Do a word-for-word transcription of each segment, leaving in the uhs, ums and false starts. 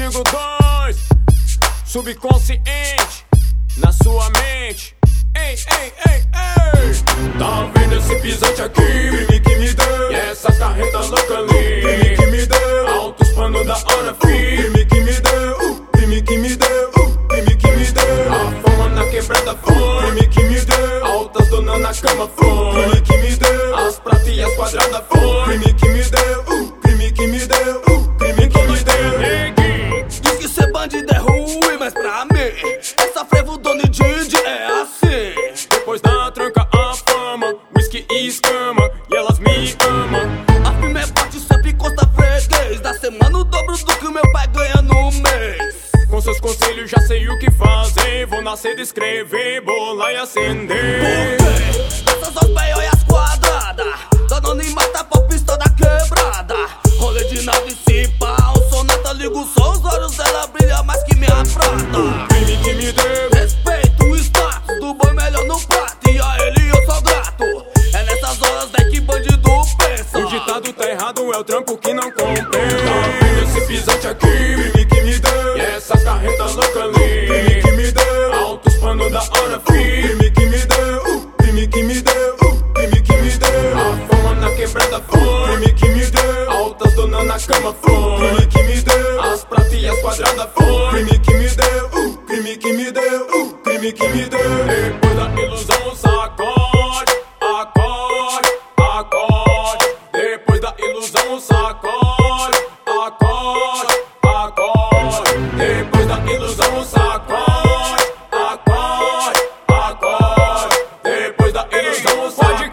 artigo dois, subconsciente, na sua mente. Ei, ei, ei, ei. Tá vendo esse pisante aqui? Crime que me deu. E essa carreta louca ali? Crime que me deu. Altos panos da hora free. Crime que me deu. Uh, crime que me deu. Uh, crime que me deu. A fama na quebrada foi. Crime que me deu. Altas donas na cama foi. Crime que me deu. As pratas e as quadradas foi. Crime que me deu. Uh, crime que me deu. Uh, crime que me deu. Diz que ser bandido é ruim, mas pra mim essa frevo Dona Didi é assim. Depois da tranca a fama, whisky e escama, e elas me amam. A firma é forte, sempre consta freguês. Da semana o dobro do que o meu pai ganha no mês. Com seus conselhos já sei o que fazer. Vou nascer de escrever, bolar e acender. Por quê? Essas as peias e as quadradas, dando em mata pra pista da quebrada. Rolê de nave se pá, o sonata liga o som, os olhos dela brilham mais que minha prata. Crime que me deu. Respeito o status do boi melhor no prato, e a ele eu sou grato. É nessas horas daí que bandido pensa. O ditado tá errado, é o trampo que não compensa. Tá vendo esse pisante aqui? Crime que me deu. E essa carreta louca ali? Crime que me deu. Altos panos da hora free. Crime que me deu. Uh, crime que me deu. Uh, crime que me deu. A fama na quebrada foi. Crime que me deu. Altas donas na cama foi. Crime que me deu. As pratas e as quadradas foi. Crime que me deu. Uh, crime que me deu. Uh, crime que me deu. Depois da ilusão sacode, acorde, acorde. Depois da ilusão sacode, acorde, acorde. Depois da ilusão sacode, acorde, acorde. Depois da ilusão sacode,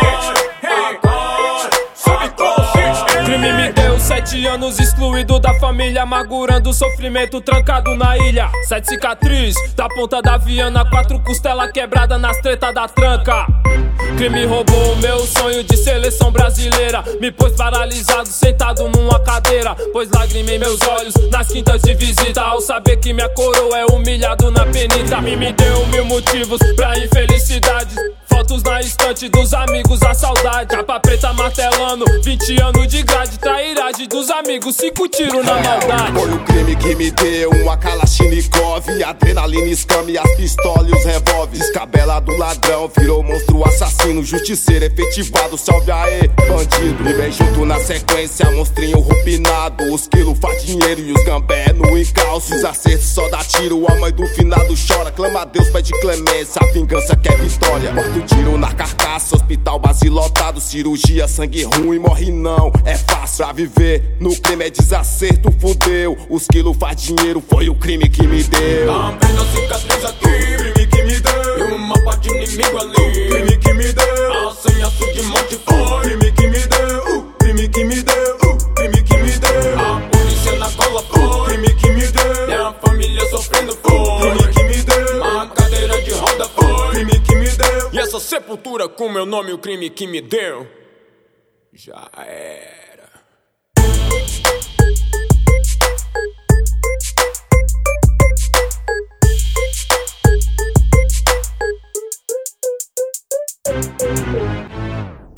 acorde, subconsciente. Crime me deu sete anos excluído da família, amargurando o sofrimento, trancado na ilha. Sete cicatriz da ponta da viana, quatro costela quebrada nas treta da tranca. Crime roubou o meu sonho de seleção brasileira, me pôs paralisado, sentado numa cadeira, pois lagrimei meus olhos nas quintas de visita, ao saber que minha coroa é humilhado na penita. Me me deu mil motivos pra infelicidades, fotos na estante dos amigos, a saudade. Capa preta martelando, vinte anos de grade, trairagem dos amigos, cinco tiros na maldade. Foi o crime que me deu uma Kalashnikov, adrenalina, escame, as pistolas e os revólveres. Descabela do ladrão, virou monstro assassino, justiceiro efetivado, salve aê, bandido. E vem junto na sequência, monstrinho rupinado, os quilos faz dinheiro e os gambé no encalço. Os acertos só dá tiro, a mãe do finado chora, clama a Deus, pede clemência, a vingança quer vitória. Morto tiro na carcaça, hospital basilotado, cirurgia, sangue ruim, morre não, é fácil. Pra viver no crime é desacerto, fudeu. Os quilos faz dinheiro, foi o crime que me deu. Tá vendo a cicatriz aqui? Crime que me deu. E um mapa de inimigo ali? Crime que me deu. A senha de monte foi. Crime que me deu. Uh, crime que me deu. Uh, crime que me deu. A polícia na cola foi. Crime que me deu. Minha família sofrendo foi. Crime que me deu. Uma cadeira de roda foi. Crime que me deu. E essa sepultura com meu nome, o crime que me deu. Já é.